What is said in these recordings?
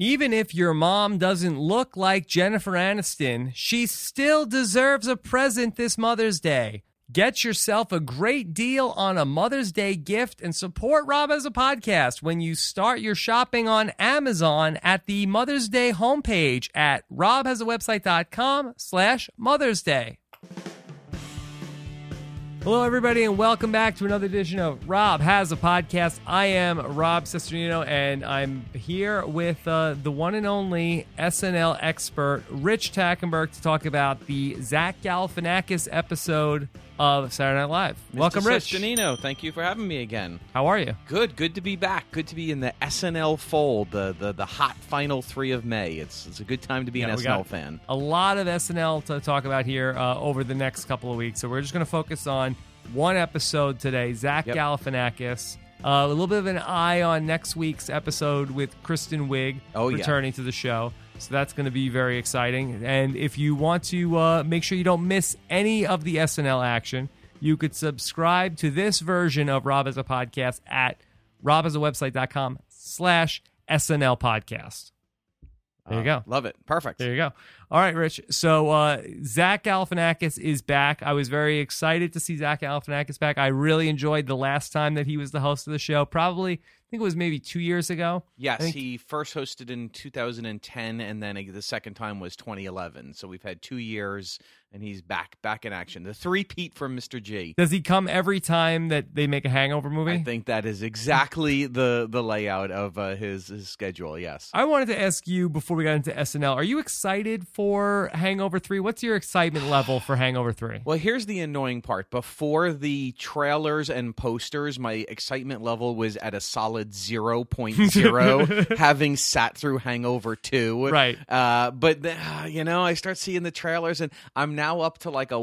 Even if your mom doesn't look like Jennifer Aniston, she still deserves a present this Mother's Day. Get yourself a great deal on a Mother's Day gift and support Rob Has a Podcast when you start your shopping on Amazon at the Mother's Day homepage at robhasawebsite.com/Mother's Day. Hello, everybody, and welcome back to another edition of Rob Has a Podcast. I am Rob Cesternino, and I'm here with the one and only SNL expert, Rich Tackenberg, to talk about the Zach Galifianakis episode of Saturday Night Live. Mr. Welcome, Rich. Cesternino, thank you for having me again. How are you? Good to be back. Good to be in the SNL fold, the hot final 3 of May. It's a good time to be an SNL fan. A lot of SNL to talk about here over the next couple of weeks, so we're just going to focus on one episode today, Zach Galifianakis. A little bit of an eye on next week's episode with Kristen Wiig returning to the show. So that's going to be very exciting. And if you want to make sure you don't miss any of the SNL action, you could subscribe to this version of Rob Has a Podcast at robhasawebsite.com/SNL podcast. There you go. Love it. Perfect. There you go. All right, Rich. So Zach Galifianakis is back. I was very excited to see Zach Galifianakis back. I really enjoyed the last time that he was the host of the show. Probably, I think it was maybe 2 years ago. Yes, he first hosted in 2010, and then the second time was 2011. So we've had 2 years, and he's back in action. The three-peat from Mr. G. Does he come every time that they make a Hangover movie? I think that is exactly the layout of his schedule, yes. I wanted to ask you, before we got into SNL, are you excited for Hangover 3? What's your excitement level for Hangover 3? Well, here's the annoying part. Before the trailers and posters, my excitement level was at a solid 0.0, having sat through Hangover 2. Right. But, I start seeing the trailers, and I'm now up to like a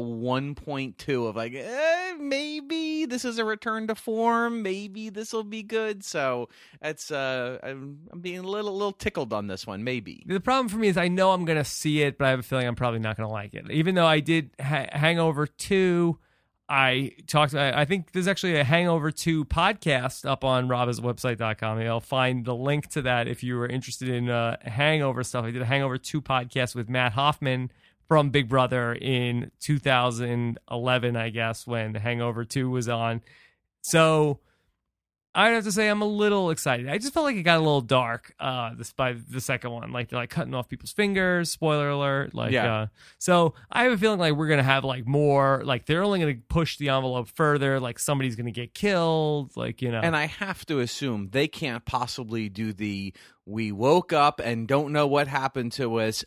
1.2 of like, maybe this is a return to form. Maybe this will be good. So it's I'm being a little tickled on this one, maybe. The problem for me is I know I'm going to see it, but I have a feeling I'm probably not going to like it. Even though I did Hangover 2, I think there's actually a Hangover 2 podcast up on robhasawebsite.com. I'll find the link to that if you were interested in Hangover stuff. I did a Hangover 2 podcast with Matt Hoffman from Big Brother in 2011, I guess, when Hangover 2 was on. So I'd have to say I'm a little excited. I just felt like it got a little dark by the second one. Like, they're like cutting off people's fingers. Spoiler alert. So I have a feeling like we're going to have like more, like they're only going to push the envelope further. Like somebody's going to get killed. And I have to assume they can't possibly do we woke up and don't know what happened to us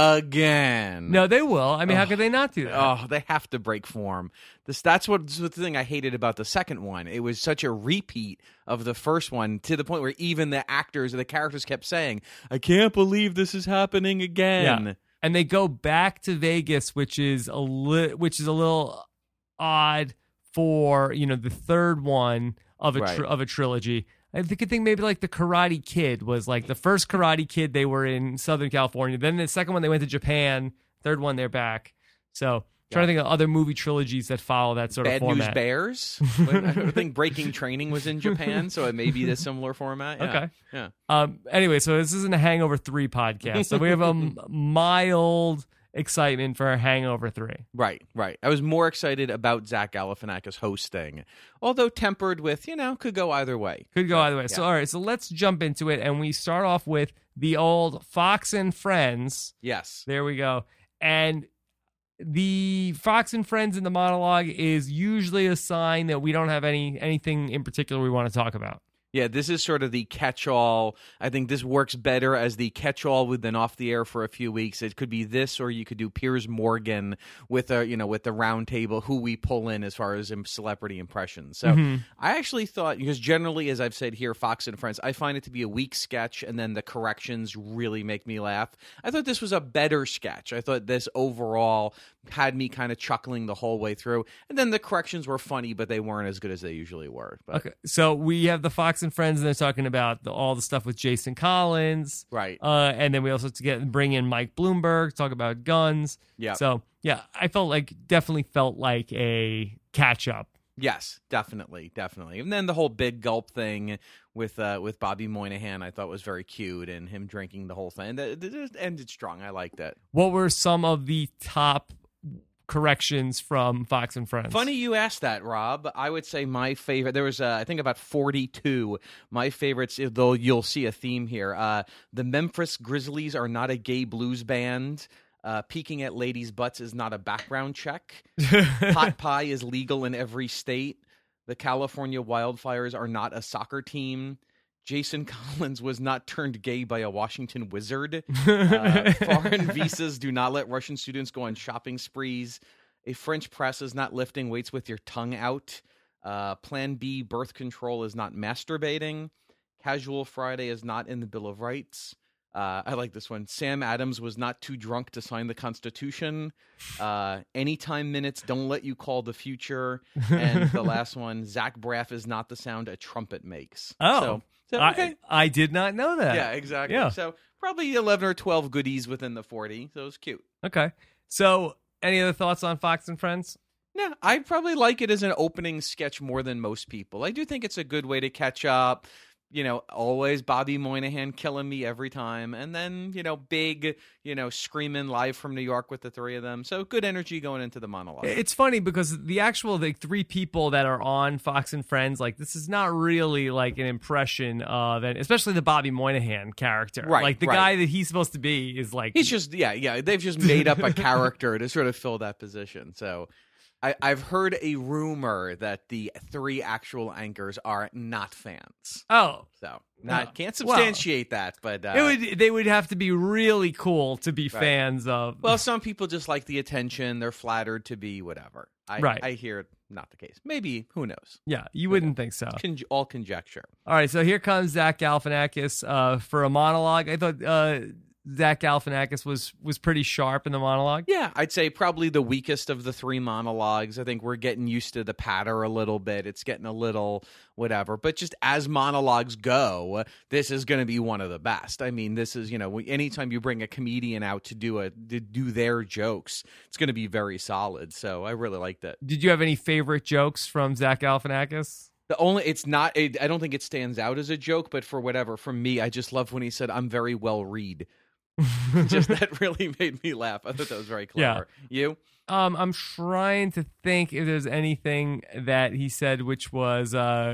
again. No, they will. I mean, how could they not do that? Oh, they have to break form. That's the thing I hated about the second one. It was such a repeat of the first one, to the point where even the actors or the characters kept saying, I can't believe this is happening again. Yeah. And they go back to Vegas, which is a little odd for, the third one of a trilogy. I think maybe like the Karate Kid was like the first Karate Kid, they were in Southern California. Then the second one, they went to Japan. Third one, they're back. So trying to think of other movie trilogies that follow that sort of format. Bad News Bears. I think Breaking Training was in Japan, so it may be a similar format. Yeah. Okay. Yeah. Anyway, so this isn't a Hangover 3 podcast. So we have a mild excitement for Hangover 3. Right. I was more excited about Zach Galifianakis hosting, although tempered with, could go either way. Yeah. So, all right, so let's jump into it, and we start off with the old Fox and Friends. Yes. There we go. And the Fox and Friends in the monologue is usually a sign that we don't have anything in particular we want to talk about. Yeah, this is sort of the catch-all. I think this works better as the catch-all with been off the air for a few weeks. It could be this, or you could do Piers Morgan with with the round table, who we pull in as far as celebrity impressions. So I actually thought, because generally, as I've said here, Fox and Friends, I find it to be a weak sketch, and then the corrections really make me laugh. I thought this was a better sketch. I thought this overall had me kind of chuckling the whole way through, and then the corrections were funny, but they weren't as good as they usually were. But. Okay, so we have the Fox and Friends, and they're talking about all the stuff with Jason Collins, right? And then we also bring in Mike Bloomberg, talk about guns. Yeah. So yeah, I definitely felt like a catch up Yes, definitely. And then the whole big gulp thing with Bobby Moynihan, I thought was very cute, and him drinking the whole thing. It ended strong. I liked it. What were some of the top corrections from Fox and Friends? Funny you asked that, Rob. I would say my favorite. There was, I think, about 42. My favorites, though you'll see a theme here. The Memphis Grizzlies are not a gay blues band. Peeking at ladies' butts is not a background check. Pot pie is legal in every state. The California Wildfires are not a soccer team. Jason Collins was not turned gay by a Washington wizard. Foreign visas do not let Russian students go on shopping sprees. A French press is not lifting weights with your tongue out. Plan B birth control is not masturbating. Casual Friday is not in the Bill of Rights. I like this one. Sam Adams was not too drunk to sign the Constitution. Anytime minutes don't let you call the future. And the last one, Zach Braff is not the sound a trumpet makes. Oh, so okay. I did not know that. Yeah, exactly. Yeah. So probably 11 or 12 goodies within the 40. So it was cute. Okay. So any other thoughts on Fox and Friends? Yeah, I probably like it as an opening sketch more than most people. I do think it's a good way to catch up. Always Bobby Moynihan killing me every time. And then, big, screaming live from New York with the three of them. So good energy going into the monologue. It's funny because the actual three people that are on Fox and Friends, like this is not really like an impression of, and especially the Bobby Moynihan character. Right, like the right. guy that he's supposed to be is like. He's just, they've just made up a character to sort of fill that position. So I've heard a rumor that the three actual anchors are not fans. Oh. So can't substantiate that, but they would have to be really cool to be fans of. Well, some people just like the attention. They're flattered to be whatever. I hear it not the case. Maybe, who knows? Yeah, you wouldn't think so. All conjecture. All right, so here comes Zach Galifianakis for a monologue. I thought Zach Galifianakis was pretty sharp in the monologue. Yeah, I'd say probably the weakest of the three monologues. I think we're getting used to the patter a little bit. It's getting a little whatever. But just as monologues go, this is going to be one of the best. I mean, this is, anytime you bring a comedian out to do their jokes, it's going to be very solid. So I really liked it. Did you have any favorite jokes from Zach Galifianakis? I don't think it stands out as a joke, but for me, I just loved when he said, "I'm very well read." Just that really made me laugh. I thought that was very clever. Yeah. You? I'm trying to think if there's anything that he said which was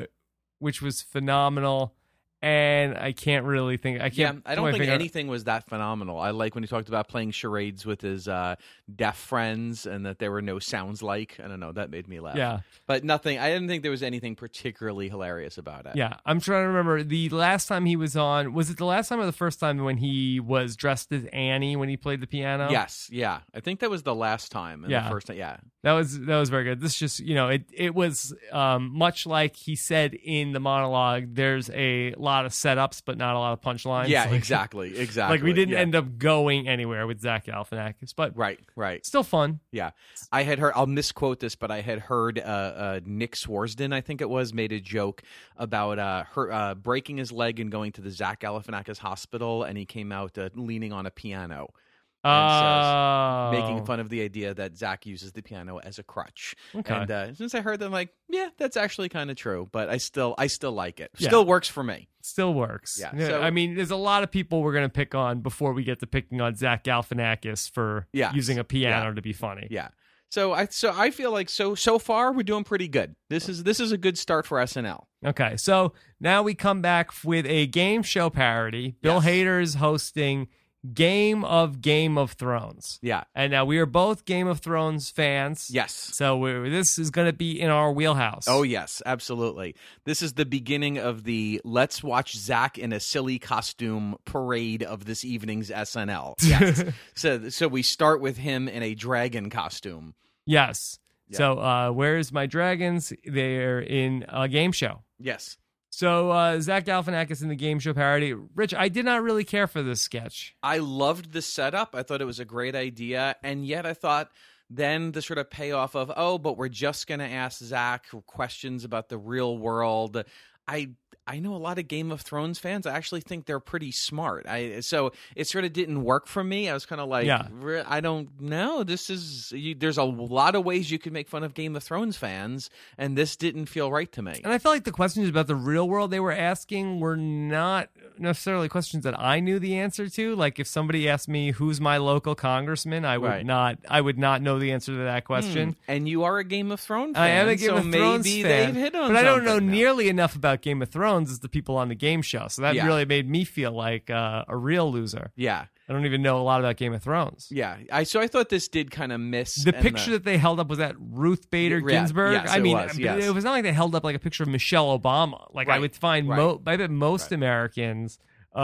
phenomenal, and I can't really think. I don't think anything was that phenomenal. I like when he talked about playing charades with his deaf friends and that there were no sounds like. I don't know. That made me laugh. Yeah. But nothing. I didn't think there was anything particularly hilarious about it. Yeah. I'm trying to remember the last time he was on. Was it the last time or the first time when he was dressed as Annie when he played the piano? Yes. Yeah. I think that was the last time. And the first time. Yeah. That was very good. This just, it was much like he said in the monologue, there's a lot of setups, but not a lot of punchlines. Yeah, exactly. Like we didn't end up going anywhere with Zach Galifianakis, but right. Still fun. Yeah. I had heard, I'll misquote this, but I had heard Nick Swarsden, I think it was, made a joke about her breaking his leg and going to the Zach Galifianakis hospital, and he came out leaning on a piano. And making fun of the idea that Zach uses the piano as a crutch. Okay. And since I heard that, I'm like, yeah, that's actually kind of true. But I still like it. Still works for me. Still works. Yeah. So, I mean, there's a lot of people we're going to pick on before we get to picking on Zach Galifianakis for using a piano to be funny. Yeah. So I feel like so far we're doing pretty good. This is a good start for SNL. Okay. So now we come back with a game show parody. Bill Hader is hosting Game of Thrones. Yeah. And now we are both Game of Thrones fans. Yes. So this is going to be in our wheelhouse. Oh, yes, absolutely. This is the beginning of the let's watch Zach in a silly costume parade of this evening's SNL. Yes. So we start with him in a dragon costume. Yes. Yeah. So where's my dragons? They're in a game show. Yes. So Zach Galifianakis in the game show parody. Rich, I did not really care for this sketch. I loved the setup. I thought it was a great idea. And yet I thought then the sort of payoff of, but we're just going to ask Zach questions about the real world. I know a lot of Game of Thrones fans. I actually think they're pretty smart. So it sort of didn't work for me. I was kind of like, I don't know. There's a lot of ways you could make fun of Game of Thrones fans, and this didn't feel right to me. And I felt like the questions about the real world they were asking were not necessarily questions that I knew the answer to. Like if somebody asked me who's my local congressman, I would not know the answer to that question. And you are a Game of Thrones fan. I am a Game of Thrones maybe fan, they've hit on but I don't know something now. nearly enough about Game of Thrones as the people on the game show. So that really made me feel like a real loser. Yeah. I don't even know a lot about Game of Thrones. Yeah. So I thought this did kind of miss. The picture that they held up was that Ruth Bader Ginsburg. Yes, I mean, yes. it was not like they held up like a picture of Michelle Obama. Like I would find, I bet most Americans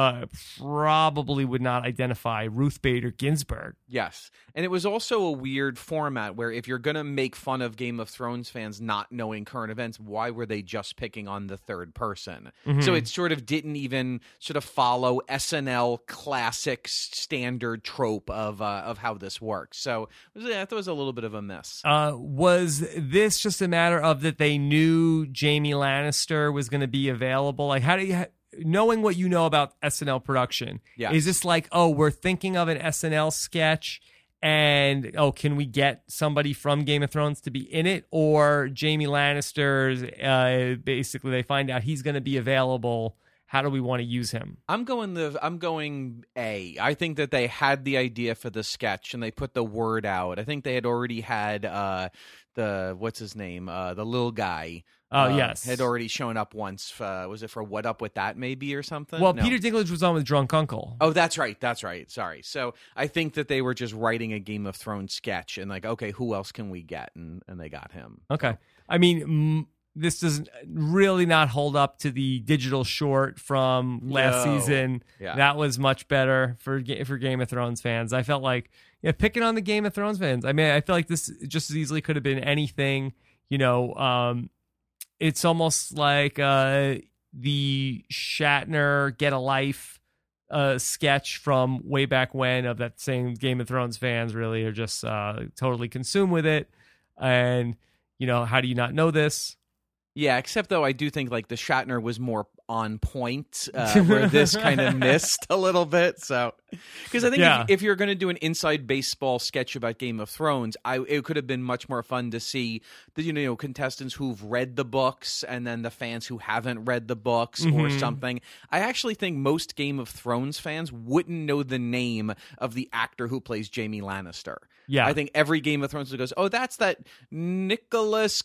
probably would not identify Ruth Bader Ginsburg. Yes. And it was also a weird format where if you're going to make fun of Game of Thrones fans not knowing current events, why were they just picking on the third person? Mm-hmm. So it sort of didn't even sort of follow SNL classic standard trope of how this works. So I thought it was a little bit of a miss. Was this just a matter of that they knew Jamie Lannister was going to be available? Like, how do you... knowing what you know about SNL production, is this like, we're thinking of an SNL sketch and, can we get somebody from Game of Thrones to be in it? Or Jamie Lannister's, basically they find out he's going to be available. How do we want to use him? I'm going A. I think that they had the idea for the sketch and they put the word out. I think they had already had what's his name? The little guy. Yes. Had already shown up once. Was it for What Up With That maybe or something? Well, No. Peter Dinklage was on with Drunk Uncle. Oh, that's right. Sorry. So I think that they were just writing a Game of Thrones sketch and like, okay, who else can we get? And they got him. Okay. I mean, this does really not hold up to the digital short from last season. Yeah. That was much better for Game of Thrones fans. I felt like picking on the Game of Thrones fans. I mean, I feel like this just as easily could have been anything. It's almost like the Shatner Get a Life sketch from way back when of that same Game of Thrones fans really are just totally consumed with it. And, how do you not know this? Yeah, except though I do think like the Shatner was more on point, where this kind of missed a little bit. So, because I think if you're going to do an inside baseball sketch about Game of Thrones, it could have been much more fun to see the contestants who've read the books and then the fans who haven't read the books or something. I actually think most Game of Thrones fans wouldn't know the name of the actor who plays Jaime Lannister. Yeah, I think every Game of Thrones goes, oh, that's that Nicholas.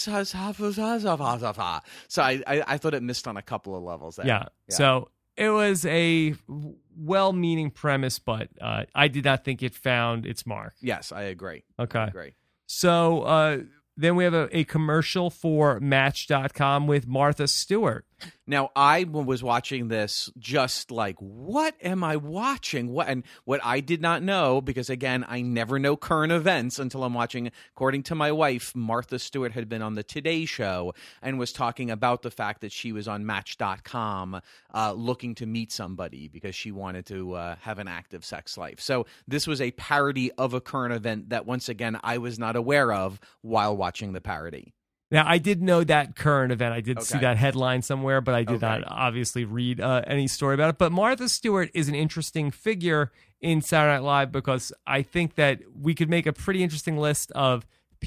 So I thought it missed on a couple of levels there. Yeah. So it was a well-meaning premise, but I did not think it found its mark. Yes, I agree. Okay. I agree. So then we have a commercial for Match.com with Martha Stewart. Now, I was watching this just like, what am I watching? What I did not know, because again, I never know current events until I'm watching. According to my wife, Martha Stewart had been on the Today Show and was talking about the fact that she was on Match.com looking to meet somebody because she wanted to have an active sex life. So this was a parody of a current event that, once again, I was not aware of while watching the parody. Now, I did know that current event. I did see that headline somewhere, but I did not obviously read any story about it. But Martha Stewart is an interesting figure in Saturday Night Live because I think that we could make a pretty interesting list of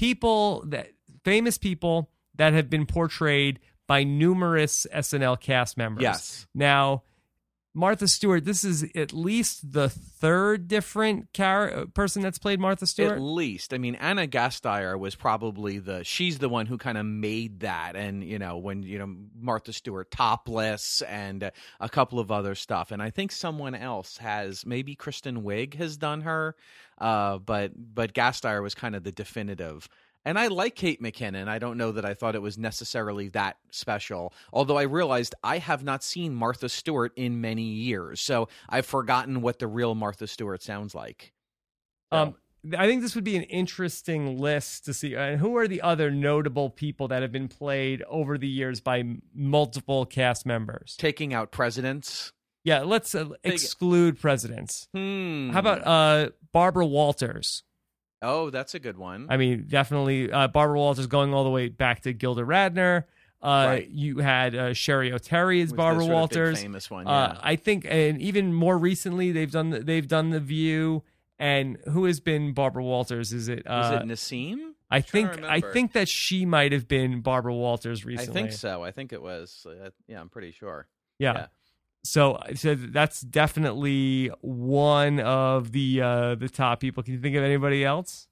famous people that have been portrayed by numerous SNL cast members. Yes. Now, Martha Stewart, this is at least the third different person that's played Martha Stewart. At least. I mean, Anna Gasteyer was probably she's the one who kind of made that. And, when, Martha Stewart topless and a couple of other stuff. And I think someone else maybe Kristen Wiig has done her. But Gasteyer was kind of the definitive. And I like Kate McKinnon. I don't know that I thought it was necessarily that special, although I realized I have not seen Martha Stewart in many years. So I've forgotten what the real Martha Stewart sounds like. I think this would be an interesting list to see. Who are the other notable people that have been played over the years by multiple cast members? Taking out presidents. Yeah, let's exclude presidents. How about Barbara Walters? Oh, that's a good one. I mean, definitely Barbara Walters going all the way back to Gilda Radner. Right. You had Sherry O'Terry as Was Barbara the sort of big Walters. famous one. Yeah. I think, and even more recently, they've done The View. And who has been Barbara Walters? Is it? Was it Nassim? I trying to think remember. that she might have been Barbara Walters I recently. think so. I think it was. Yeah, I'm pretty sure. Yeah. So that's definitely one of the top people. Can you think of anybody else?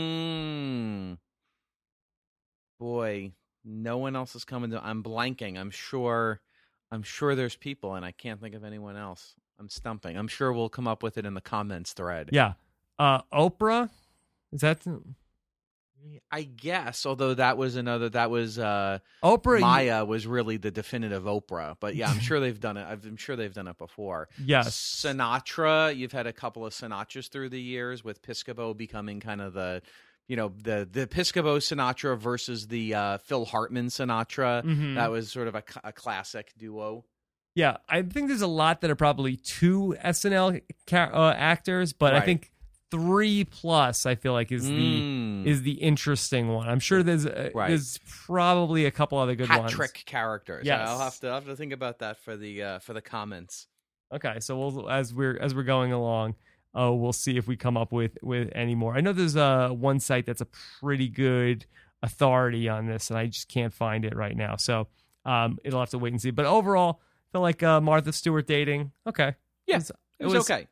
Boy, no one else is coming to. I'm blanking. I'm sure there's people, and I can't think of anyone else. I'm stumping. I'm sure we'll come up with it in the comments thread. Yeah. Oprah? Is that I guess, although that was Oprah? Maya was really the definitive Oprah, but yeah, I'm sure they've done it. I'm sure they've done it before. Yes. Sinatra, you've had a couple of Sinatras through the years, with Piscopo becoming kind of the Piscopo Sinatra versus the Phil Hartman Sinatra. Mhm. That was sort of a classic duo. Yeah, I think there's a lot that are probably two SNL actors, but I Right. think 3+ I feel like is the interesting one. I'm sure there's probably a couple other good hat ones. trick characters. Yes. I'll have to think about that for the comments. Okay, so we'll as we're going along, we'll see if we come up with any more. I know there's one site that's a pretty good authority on this, and I just can't find it right now. So it'll have to wait and see. But overall, I feel like Martha Stewart dating. Okay, Yeah, it was okay.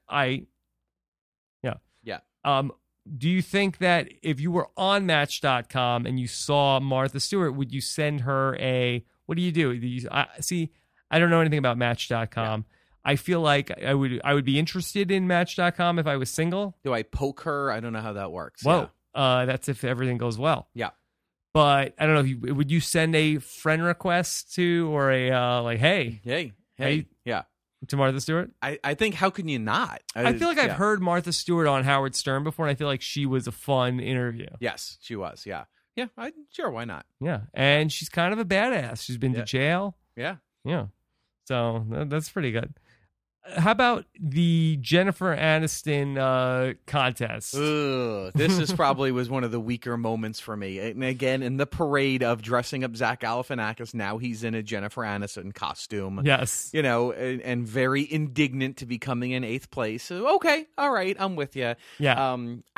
Yeah. Do you think that if you were on Match.com and you saw Martha Stewart, would you send her what do? I don't know anything about Match.com. Yeah. I feel like I would be interested in Match.com if I was single. Do I poke her? I don't know how that works. Whoa. That's if everything goes well. Yeah. But I don't know, would you send a friend request to, or a hey Yeah. to Martha Stewart? I think, how can you not? I feel like I've heard Martha Stewart on Howard Stern before, and I feel like she was a fun interview. Yes, she was. Yeah. Yeah. Sure. Why not? Yeah, and she's kind of a badass. She's been to jail. Yeah. Yeah, so that's pretty good. How about the Jennifer Aniston contest? Ugh, this is probably was one of the weaker moments for me. And again, in the parade of dressing up Zach Galifianakis, now he's in a Jennifer Aniston costume. Yes. And very indignant to be coming in 8th place. So, okay, all right, I'm with you. Yeah.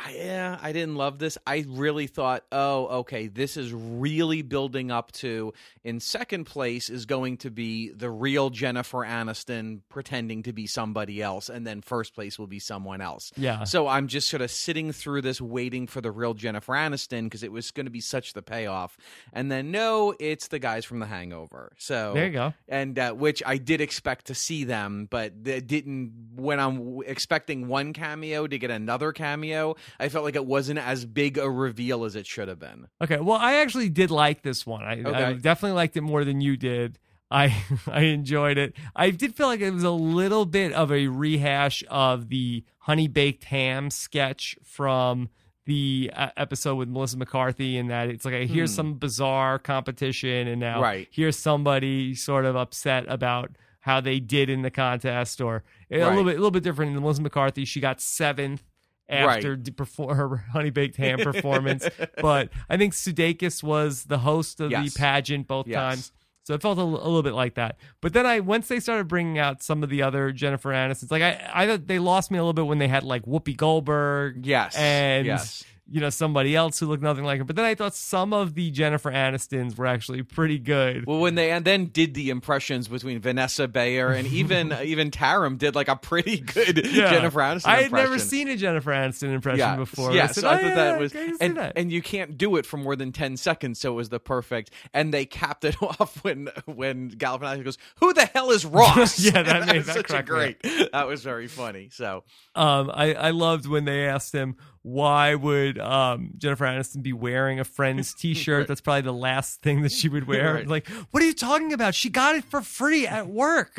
I didn't love this. I really thought, okay, this is really building up to, in 2nd place is going to be the real Jennifer Aniston pretending to be somebody else, and then 1st place will be someone else. Yeah. So I'm just sort of sitting through this waiting for the real Jennifer Aniston, because it was going to be such the payoff. And then no, it's the guys from The Hangover. So there you go. And which I did expect to see them, but they didn't. When I'm expecting one cameo to get another cameo, I felt like it wasn't as big a reveal as it should have been. Okay, well, I actually did like this one. I definitely liked it more than you did. I enjoyed it. I did feel like it was a little bit of a rehash of the Honey Baked Ham sketch from the episode with Melissa McCarthy, in that it's like, here's some bizarre competition, and now here's somebody sort of upset about how they did in the contest, or a little bit different. Than Melissa McCarthy, she got 7th after her Honey Baked Ham performance, but I think Sudeikis was the host of the pageant both times. So it felt a little bit like that. But then once they started bringing out some of the other Jennifer Anistons, like I thought they lost me a little bit when they had like Whoopi Goldberg. And somebody else who looked nothing like her. But then I thought some of the Jennifer Anistons were actually pretty good. Well, when they then did the impressions between Vanessa Bayer and even Taram did like a pretty good Jennifer Aniston impression. I had never seen a Jennifer Aniston impression before. Yes, I I thought that was, and you can't do it for more than 10 seconds, so it was the perfect. And they capped it off when Galifianakis goes, "Who the hell is Ross?" that made such a great. That was very funny. So, I loved when they asked him, why would Jennifer Aniston be wearing a Friends t-shirt? That's probably the last thing that she would wear. Like, what are you talking about? She got it for free at work.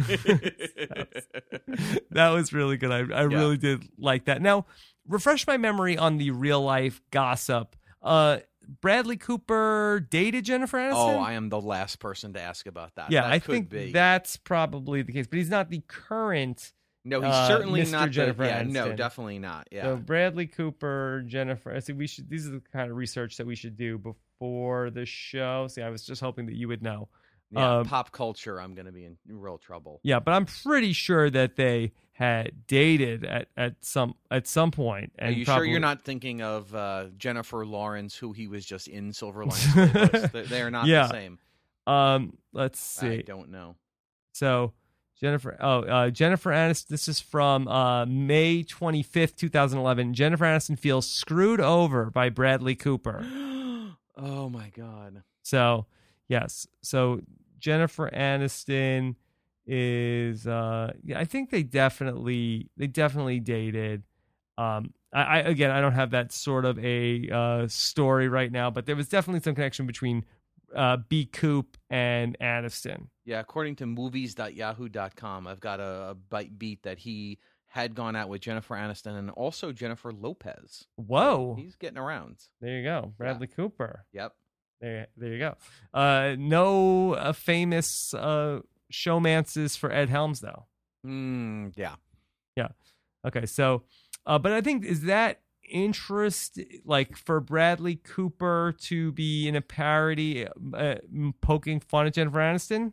That was really good. I really did like that. Now, refresh my memory on the real life gossip. Bradley Cooper dated Jennifer Aniston? Oh, I am the last person to ask about that. Yeah, I think that's probably the case. But he's not the current... No, he's certainly Mr. not. Jennifer Aniston. No, definitely not. Yeah. So Bradley Cooper, Jennifer. I think these are the kind of research that we should do for the show. See, I was just hoping that you would know. Yeah, pop culture, I'm going to be in real trouble. Yeah, but I'm pretty sure that they had dated at some point. And Are you probably, sure you're not thinking of Jennifer Lawrence, who he was just in Silver Linings Playbook? They are not the same. Let's see. I don't know. So Jennifer Aniston. This is from May 25th, 2011. Jennifer Aniston feels screwed over by Bradley Cooper. Oh my God. So yes, so Jennifer Aniston is I think they definitely dated. I don't have that sort of a story right now, but there was definitely some connection between B. Coop and Aniston. Yeah, according to movies.yahoo.com, I've got a beat that he had gone out with Jennifer Aniston and also Jennifer Lopez. Whoa. So he's getting around. There you go. Bradley Cooper. Yep. There you go. No famous showmances for Ed Helms, though. Yeah. Yeah. Okay, so, but I think, is that interest, like, for Bradley Cooper to be in a parody poking fun at Jennifer Aniston?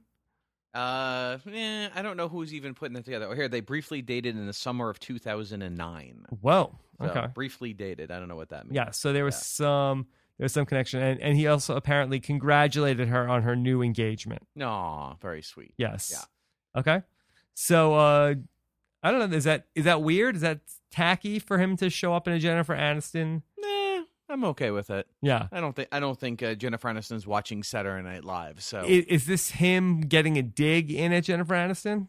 I don't know who's even putting that together. Oh, here, they briefly dated in the summer of 2009. Whoa. So, okay. Briefly dated. I don't know what that means. Yeah, so there was some connection, and he also apparently congratulated her on her new engagement. No, very sweet. Yes. Yeah. Okay. So I don't know. Is that weird? Is that tacky for him to show up in a Jennifer Aniston? Nah, I'm okay with it. Yeah. I don't think Jennifer Aniston's watching Saturday Night Live. So is this him getting a dig in at Jennifer Aniston?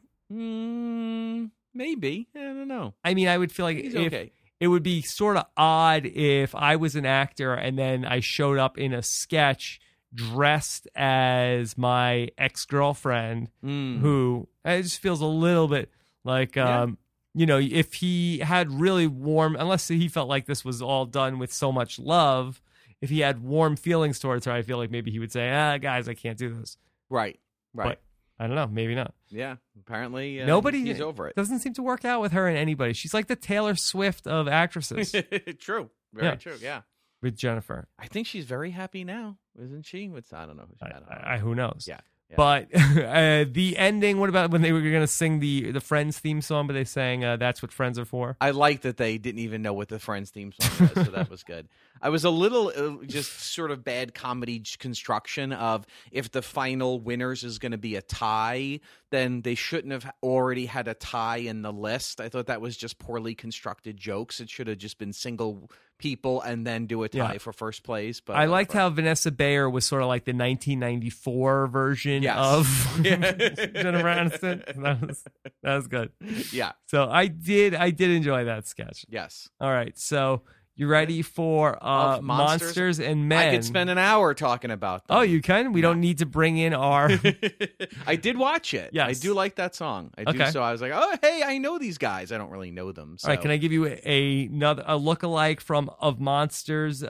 Maybe. I don't know. I mean, I would feel like He's okay. It would be sort of odd if I was an actor and then I showed up in a sketch dressed as my ex-girlfriend, who it just feels a little bit like, if he had really warm, unless he felt like this was all done with so much love, if he had warm feelings towards her, I feel like maybe he would say, guys, I can't do this. Right. But I don't know. Maybe not. Yeah. Apparently, he's over it. Doesn't seem to work out with her and anybody. She's like the Taylor Swift of actresses. True. Very true. Yeah. With Jennifer. I think she's very happy now, isn't she? I don't know. Who knows? Yeah. But the ending, what about when they were going to sing the Friends theme song, but they sang That's What Friends Are For? I like that they didn't even know what the Friends theme song was, so that was good. I was a little just sort of bad comedy construction of if the final winners is going to be a tie, then they shouldn't have already had a tie in the list. I thought that was just poorly constructed jokes. It should have just been single people and then do a tie for first place. But I liked how Vanessa Bayer was sort of like the 1994 version of Jennifer Aniston. That was good. Yeah. So I did enjoy that sketch. Yes. All right. So you ready for Monsters and Men? I could spend an hour talking about them. Oh, you can? We don't need to bring in our... I did watch it. Yes. I do like that song. I do. So I was like, oh, hey, I know these guys. I don't really know them. So. All right, can I give you a lookalike of Monsters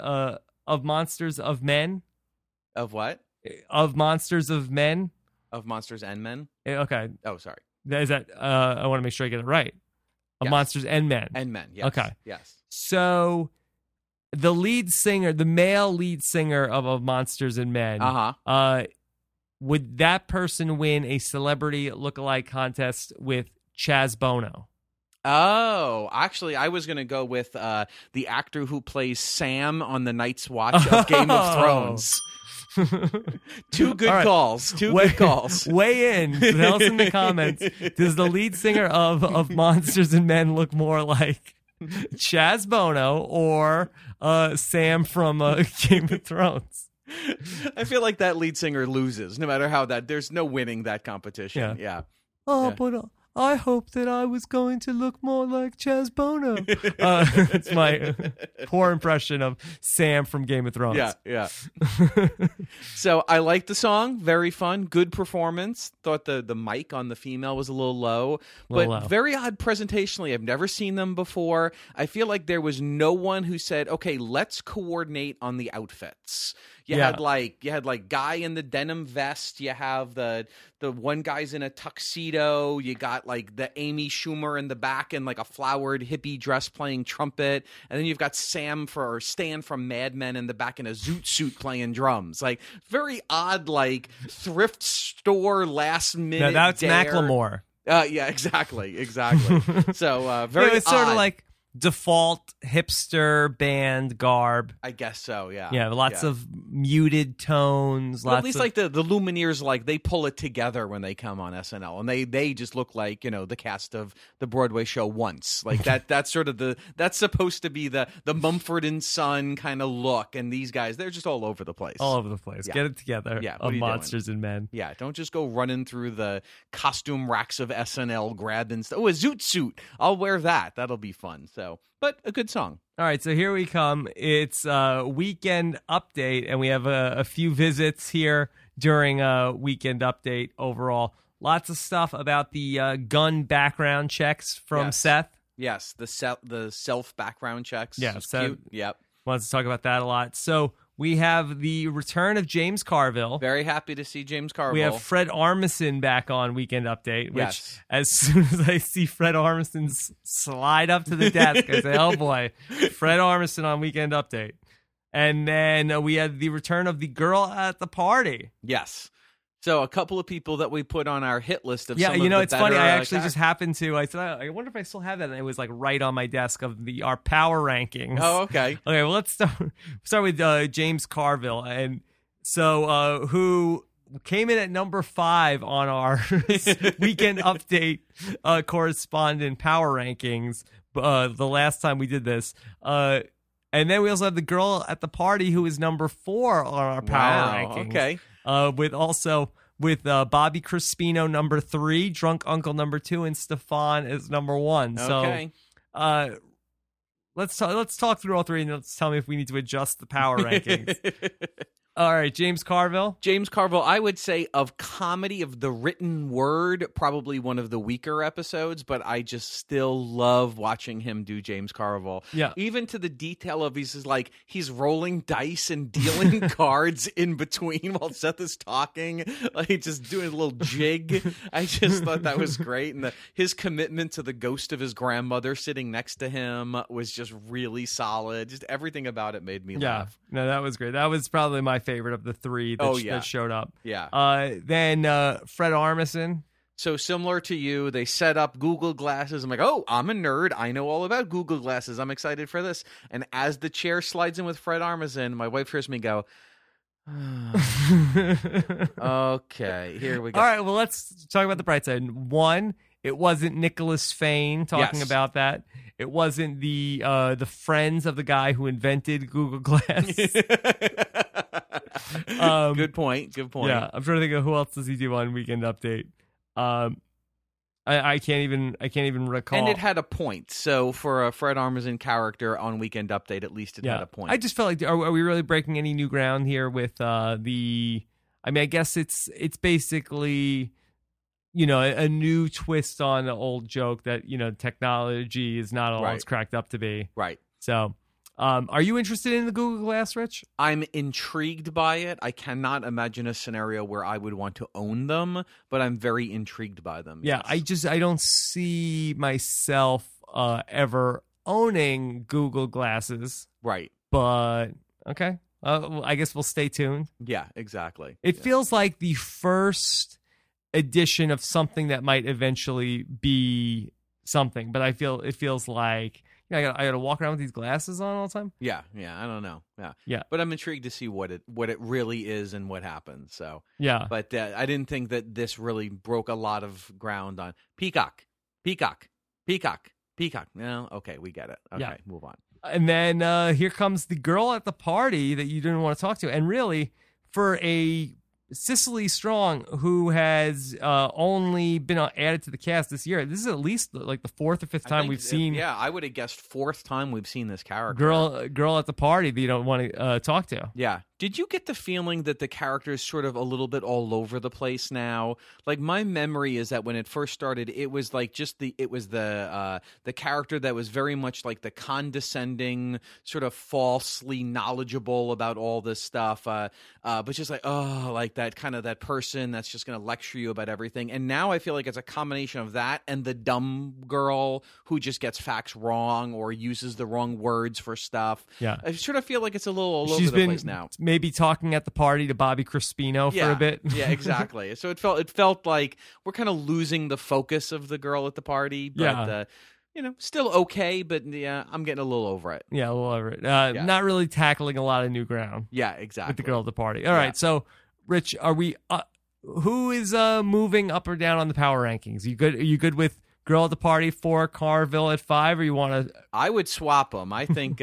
of Men? Of what? Of Monsters of Men? Of Monsters and Men? Okay. Oh, sorry. Is that I want to make sure I get it right. Of Monsters and Men. And Men, yes. Okay. Yes. So the male lead singer of Monsters and Men, would that person win a celebrity lookalike contest with Chaz Bono? Oh, actually, I was going to go with the actor who plays Sam on the Night's Watch of Game of Thrones. Two good calls. Good calls. Weigh in. Tell us in the comments. Does the lead singer of Monsters and Men look more like Chaz Bono or Sam from Game of Thrones? I feel like that lead singer loses, no matter how there's no winning that competition. Yeah. But I hope that I was going to look more like Chaz Bono. It's my poor impression of Sam from Game of Thrones. Yeah. So I like the song. Very fun. Good performance. Thought the mic on the female was a little low. But very odd presentationally. I've never seen them before. I feel like there was no one who said, okay, let's coordinate on the outfits. You Yeah. had like guy in the denim vest. You have the one guy's in a tuxedo. You got like the Amy Schumer in the back in like a flowered hippie dress playing trumpet, and then you've got Stan from Mad Men in the back in a zoot suit playing drums. Like very odd, like thrift store last minute. No, that's dare. Macklemore. Yeah, exactly. So very It's sort odd. of like default hipster band garb. I guess so. Yeah. Yeah, lots of muted tones. But Lots at least of, like the Lumineers, like they pull it together when they come on SNL, and they just look like the cast of the Broadway show Once. Like that's sort of that's supposed to be the Mumford and Son kind of look, and these guys they're just all over the place. all over the place. Yeah. Get it together. Yeah, what Of are you Monsters and Men. Yeah, don't just go running through the costume racks of SNL grabbing stuff. Oh, a zoot suit. I'll wear that. That'll be fun. So, but a good song. All right, so here we come. It's a weekend update, and we have a few visits here during a weekend update overall. Lots of stuff about the gun background checks from Yes. Seth. Yes, the self background checks. Yeah, It's so- cute. Yep. Wants to talk about that a lot. So we have the return of James Carville. Very happy to see James Carville. We have Fred Armisen back on Weekend Update, which Yes. as soon as I see Fred Armisen slide up to the desk, I say, oh boy, Fred Armisen on Weekend Update. And then we had the return of the girl at the party. Yes. So a couple of people that we put on our hit list of Yeah, some of the it's funny. better, I actually characters. just happened to, I said, I wonder if I still have that. And it was like right on my desk of our power rankings. Oh, okay. Okay, well, let's start with James Carville. And so who came in at number 5 on our Weekend Update correspondent power rankings the last time we did this. And then we also have the girl at the party who is number 4 on our power Wow, rankings. okay. With Bobby Crispino number 3, Drunk Uncle number 2, and Stefan is number 1. Okay. So let's talk through all 3 and let's tell me if we need to adjust the power rankings. All right, James Carville. James Carville, I would say of comedy of the written word, probably one of the weaker episodes, but I just still love watching him do James Carville. Yeah. Even to the detail of he's rolling dice and dealing cards in between while Seth is talking, like just doing a little jig. I just thought that was great. And his commitment to the ghost of his grandmother sitting next to him was just really solid. Just everything about it made me laugh. No, that was great. That was probably my favorite of the 3 that showed up. Yeah. Then Fred Armisen. So similar to you, they set up Google Glasses. I'm like, oh, I'm a nerd. I know all about Google Glasses. I'm excited for this. And as the chair slides in with Fred Armisen, my wife hears me go, okay, here we go. All right, well, let's talk about the bright side. 1, it wasn't Nicholas Fain talking Yes. about that. It wasn't the friends of the guy who invented Google Glass. Good point. Good point. Yeah, I'm trying to think of who else does he do on Weekend Update. I can't even recall. And it had a point. So for a Fred Armisen character on Weekend Update, at least it had a point. I just felt like, are we really breaking any new ground here with the? I mean, I guess it's basically, a new twist on an old joke that technology is not all it's cracked up to be. Right. So, are you interested in the Google Glass, Rich? I'm intrigued by it. I cannot imagine a scenario where I would want to own them, but I'm very intrigued by them. Yeah, yes. I don't see myself ever owning Google Glasses, Right. but okay. Well, I guess we'll stay tuned. Yeah, exactly. It feels like the first edition of something that might eventually be something, but it feels like I gotta walk around with these glasses on all the time. Yeah, I don't know. Yeah. But I'm intrigued to see what it really is and what happens. So, Yeah. but I didn't think that this really broke a lot of ground on Peacock. No, okay, we get it. Okay, Yeah. move on. And then here comes the girl at the party that you didn't want to talk to. And really, for a Cicely Strong, who has only been added to the cast this year, this is at least like the 4th or 5th time we've seen. Yeah, I would have guessed 4th time we've seen this character. Girl at the party that you don't want to talk to. Yeah, Did you get the feeling that the character is sort of a little bit all over the place now? Like, my memory is that when it first started, it was like the character that was very much like the condescending, sort of falsely knowledgeable about all this stuff, but just like, oh, like that kind of that person that's just going to lecture you about everything. And now I feel like it's a combination of that and the dumb girl who just gets facts wrong or uses the wrong words for stuff. Yeah. I sort of feel like it's a little all over the place now. Maybe talking at the party to Bobby Crispino for a bit. Yeah, exactly. So it felt like we're kind of losing the focus of the girl at the party, but still okay, but yeah, I'm getting a little over it. Yeah, a little over it. Not really tackling a lot of new ground. Yeah, exactly. With the girl at the party. All right, so Rich, are we who is moving up or down on the power rankings? Are you good with girl at the party 4, Carville at 5, or you want to? I would swap them. I think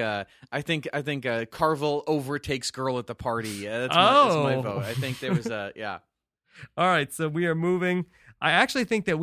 Carville overtakes girl at the party. That's my vote. I think there was a All right, so we are moving. I actually think that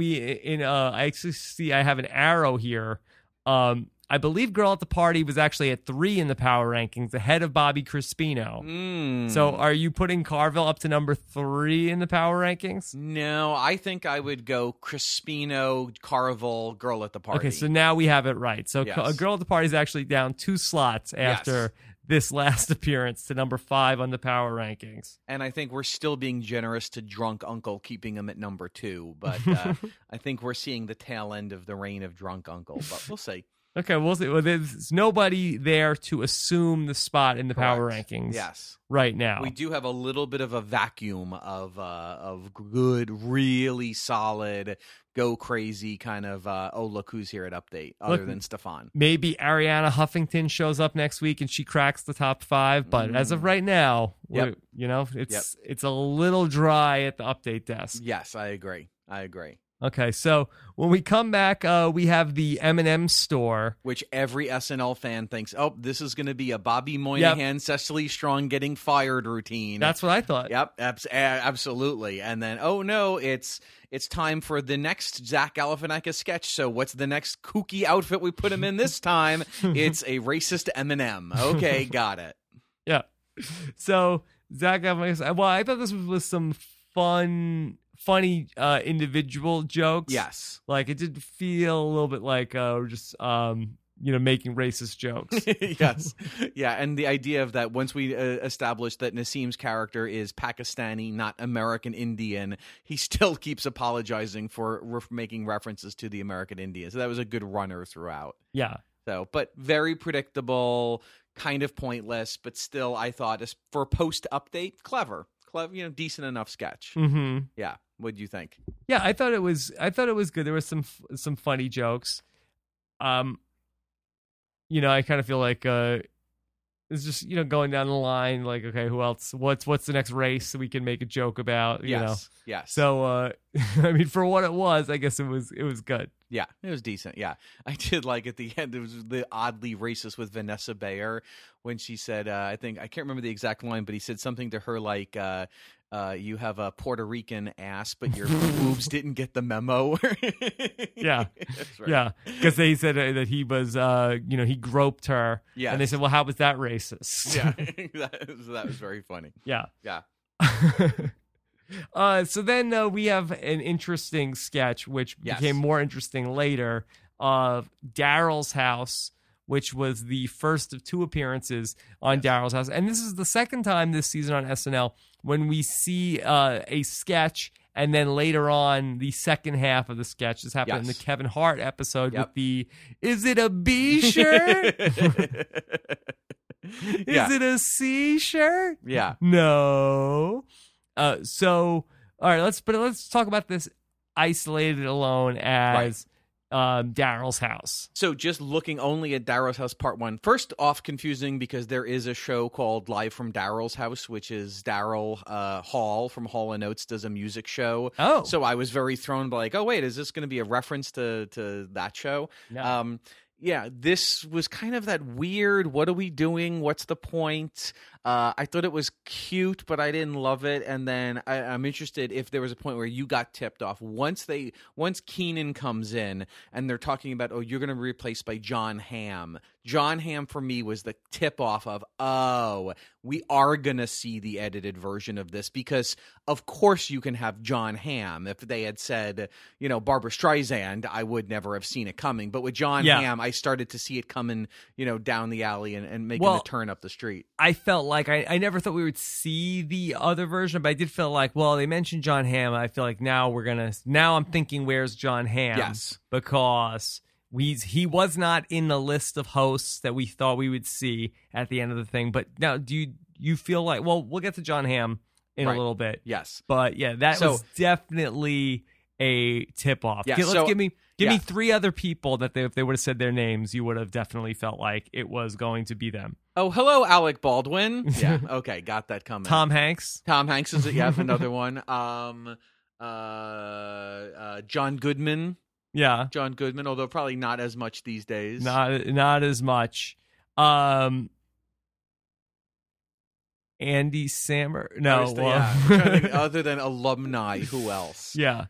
I have an arrow here. I believe Girl at the Party was actually at 3 in the power rankings, ahead of Bobby Crispino. So are you putting Carville up to number 3 in the power rankings? No, I think I would go Crispino, Carville, Girl at the Party. Okay, so now we have it right. So Yes. Girl at the Party is actually down 2 slots after this last appearance to number 5 on the power rankings. And I think we're still being generous to Drunk Uncle, keeping him at number 2. But I think we're seeing the tail end of the reign of Drunk Uncle. But we'll see. Okay, we'll see. Well, there's nobody there to assume the spot in the power rankings. Yes, right now we do have a little bit of a vacuum of good, really solid, go crazy kind of. Oh, look who's here at Update, other than Stefan. Maybe Ariana Huffington shows up next week and she cracks the top 5. But as of right now, it's a little dry at the Update desk. Yes, I agree. Okay, so when we come back, we have the M&M store. Which every SNL fan thinks, oh, this is going to be a Bobby Moynihan, Cecily Strong getting fired routine. That's what I thought. Yep, absolutely. And then, oh, no, it's time for the next Zach Galifianakis sketch. So what's the next kooky outfit we put him in this time? It's a racist M&M. Okay, got it. Yeah. So Zach Galifianakis, well, I thought this was some funny individual jokes. Yes. Like it did feel a little bit like we're just making racist jokes. Yes. Yeah, and the idea of that once we established that Nassim's character is Pakistani, not American Indian, he still keeps apologizing for making references to the American Indian. So that was a good runner throughout. Yeah. So, but very predictable, kind of pointless, but still I thought for post-update, clever, decent enough sketch. Mm-hmm. Yeah. What do you think? Yeah, I thought it was good. There was some funny jokes. I kind of feel like it's just going down the line. Like, okay, who else? What's the next race that we can make a joke about? Yes. So, I mean, for what it was, I guess it was good. Yeah, it was decent. Yeah, I did like at the end. It was the oddly racist with Vanessa Bayer when she said, I can't remember the exact line, but he said something to her like, you have a Puerto Rican ass, but your boobs didn't get the memo. Yeah. Right. Yeah. Because they said that he was, he groped her. Yes. And they said, well, how was that racist? Yeah. that was very funny. Yeah. Yeah. So then we have an interesting sketch, which became more interesting later, of Daryl's house, which was the first of 2 appearances on Daryl's house. And this is the second time this season on SNL when we see a sketch, and then later on the second half of the sketch. This happened in the Kevin Hart episode with the, is it a B shirt? Is it a C shirt? Yeah. No. So, all right, let's talk about this isolated alone as Daryl's house. So just looking only at Daryl's house part 1. First off, confusing because there is a show called Live from Daryl's House, which is Daryl Hall from Hall & Oates does a music show. Oh. So I was very thrown by like, oh, wait, is this going to be a reference to that show? No. Yeah, this was kind of that weird, what are we doing? What's the point? I thought it was cute, but I didn't love it. And then I'm interested if there was a point where you got tipped off. Once Keenan comes in and they're talking about, oh, you're going to be replaced by John Hamm. John Hamm for me was the tip off of, oh, we are going to see the edited version of this, because of course you can have John Hamm. If they had said, Barbara Streisand, I would never have seen it coming. But with John Hamm, I started to see it coming, down the alley and making the turn up the street. I felt like I never thought we would see the other version, but I did feel like, well, they mentioned John Hamm. I feel like now I'm thinking, where's John Hamm? Yes. Because he was not in the list of hosts that we thought we would see at the end of the thing. But now, do you feel like, well, we'll get to John Hamm in a little bit. Yes. But yeah, that was definitely a tip off. Yeah, Give me three other people that if they would have said their names, you would have definitely felt like it was going to be them. Oh, hello, Alec Baldwin. Yeah, okay, got that coming. Tom Hanks. Tom Hanks is another one. John Goodman. Yeah, John Goodman, although probably not as much these days. Not as much. Andy Samberg. No, other than alumni, who else? Yeah.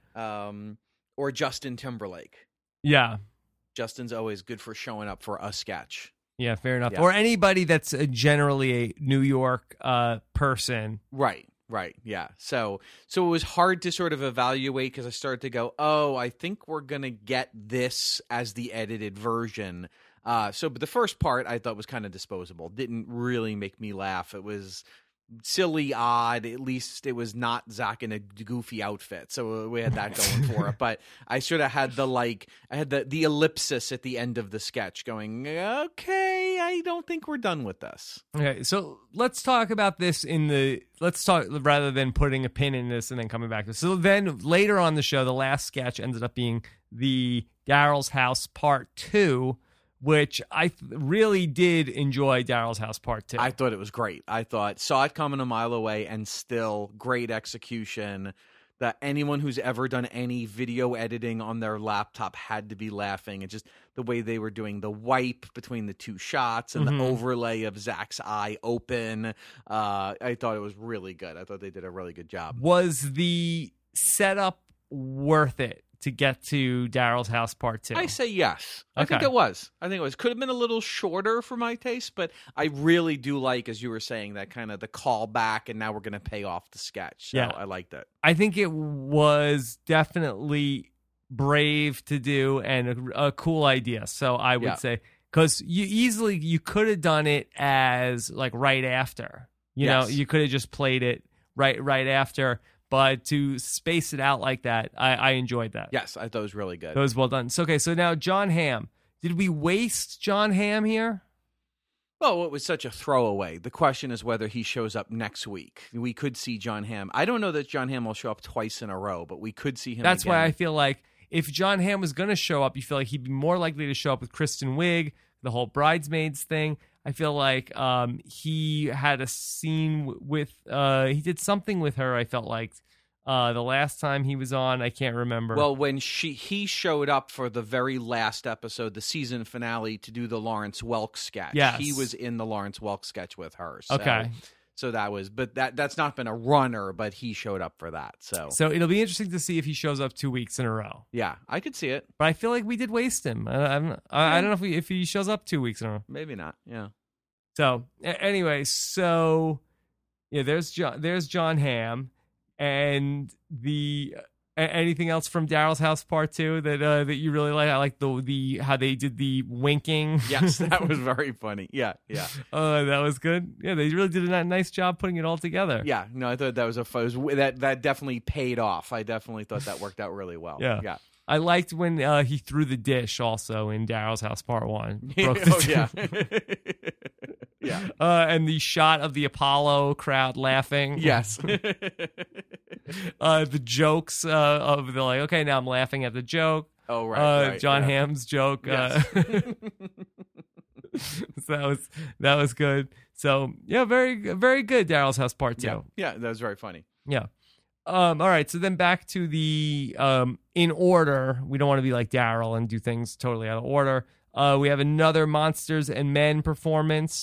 Or Justin Timberlake. Yeah. Justin's always good for showing up for a sketch. Yeah, fair enough. Yeah. Or anybody that's generally a New York person. Right, yeah. So it was hard to sort of evaluate, because I started to go, oh, I think we're going to get this as the edited version. But the first part I thought was kind of disposable. Didn't really make me laugh. It was silly, odd. At least it was not Zach in a goofy outfit, so we had that going for it. But I sort of had the ellipsis at the end of the sketch going, okay, I don't think we're done with this. Okay, so let's talk about this rather than putting a pin in this and then coming back to this. So then later on the show, the last sketch ended up being the Daryl's House Part 2, which I really did enjoy. Daryl's House Part 2. I thought it was great. Saw it coming a mile away, and still great execution. That anyone who's ever done any video editing on their laptop had to be laughing. And just the way they were doing the wipe between the two shots and the overlay of Zach's eye open. I thought it was really good. I thought they did a really good job. Was the setup worth it to get to Daryl's House Part 2? I say yes. Okay. I think it was. Could have been a little shorter for my taste, but I really do like, as you were saying, that kind of the callback, and now we're going to pay off the sketch. So I liked it. I think it was definitely brave to do and a cool idea. So I would say, because you could have done it as like right after. You could have just played it right after. But to space it out like that, I enjoyed that. Yes, I thought it was really good. That was well done. So, okay, so now John Hamm. Did we waste John Hamm here? Well, it was such a throwaway. The question is whether he shows up next week. We could see John Hamm. I don't know that John Hamm will show up twice in a row, but we could see him That's again. why I feel like if John Hamm was going to show up, you feel like he'd be more likely to show up with Kristen Wiig, the whole Bridesmaids thing. I feel like he had a scene with he did something with her, I felt like, the last time he was on. I can't remember. Well, when he showed up for the very last episode, the season finale, to do the Lawrence Welk sketch. Yes. He was in the Lawrence Welk sketch with her. Okay. So that was, but that's not been a runner, but he showed up for that. So it'll be interesting to see if he shows up 2 weeks in a row. Yeah, I could see it. But I feel like we did waste him. I don't know if he shows up 2 weeks in a row. Maybe not. Yeah. So anyway, there's John Hamm, and anything else from Daryl's House Part 2 that you really like? I like the how they did the winking. Yes, that was very funny. Yeah. That was good. Yeah, they really did a nice job putting it all together. Yeah, no, I thought that was that definitely paid off. I definitely thought that worked out really well. Yeah. I liked when he threw the dish also in Daryl's House Part 1. Broke the Yeah. And the shot of the Apollo crowd laughing. Yes. The jokes of the like, okay, now I'm laughing at the joke. Oh, right. John Hamm's joke. Yes. So that was good. So yeah, very, very good. Daryl's House Part 2. Yeah, that was very funny. Yeah. All right. So then back to the in order. We don't want to be like Daryl and do things totally out of order. We have another Monsters and Men performance.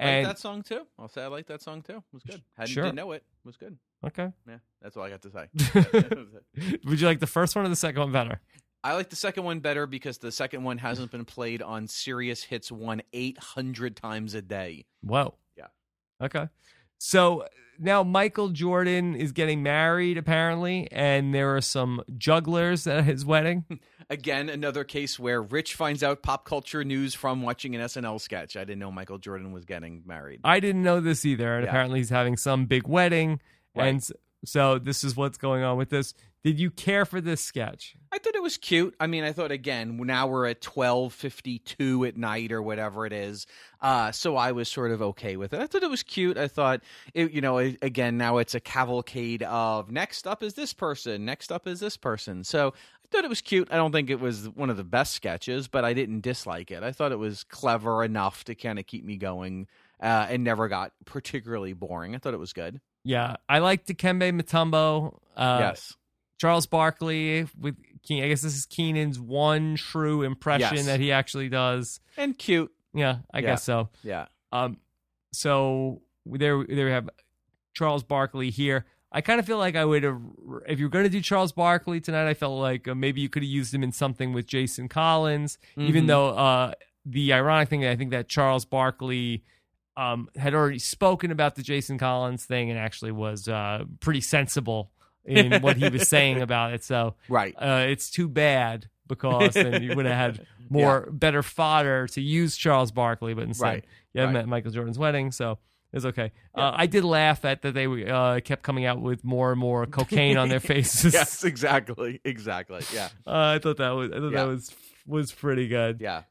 And that song too. I'll say I like that song too. It was good. Sure. Didn't know it. It was good. okay. Yeah, that's all I got to say. Would you like the first one or the second one better? I like the second one better because the second one hasn't been played on Sirius Hits 1 800 times a day. Whoa. Yeah. Okay. So now Michael Jordan is getting married, apparently, and there are some jugglers at his wedding. Again, another case where Rich finds out pop culture news from watching an SNL sketch. I didn't know Michael Jordan was getting married. I didn't know this either, and Yeah. apparently he's having some big wedding, Right. and so this is what's going on with this. Did you care for this sketch? I thought it was cute. I mean, I thought, again, now we're at 12:52 at night or whatever it is. So I was sort of okay with it. I thought it was cute. I thought, again, now it's a cavalcade of next up is this person, next up is this person. So I thought it was cute. I don't think it was one of the best sketches, but I didn't dislike it. I thought it was clever enough to kind of keep me going and never got particularly boring. I thought it was good. Yeah, I like Dikembe Mutombo. Yes. Charles Barkley with Keenan. I guess this is Keenan's one true impression Yes. that he actually does. And cute. Yeah, I Yeah. guess so. Yeah. So there we have Charles Barkley here. I kind of feel like I would have, if you were going to do Charles Barkley tonight, I felt like maybe you could have used him in something with Jason Collins, even though the ironic thing, I think that Charles Barkley had already spoken about the Jason Collins thing and actually was pretty sensible in what he was saying about it. So Right. it's too bad because then you would have had better fodder to use Charles Barkley, but instead Right. you haven't Right. met Michael Jordan's wedding, so it's okay. I did laugh at that they kept coming out with more and more cocaine on their faces. Yes, exactly. Yeah. I thought that was pretty good. Yeah.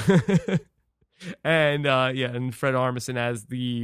And Fred Armisen as